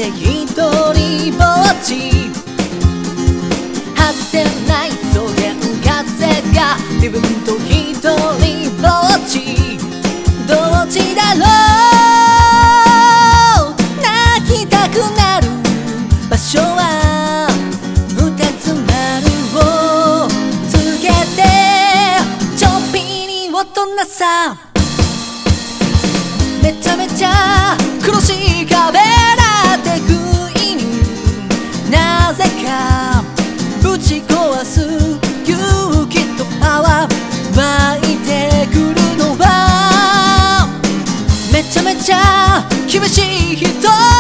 で一人ぼっち果てないそげん風が自分と一人ぼっちどっちだろう泣きたくなる場所は二つ丸をつけてちょっぴり大人さめちゃめちゃ苦しい壁だって不意になぜかぶち壊す勇気とパワー湧いてくるのはめちゃめちゃ厳しい人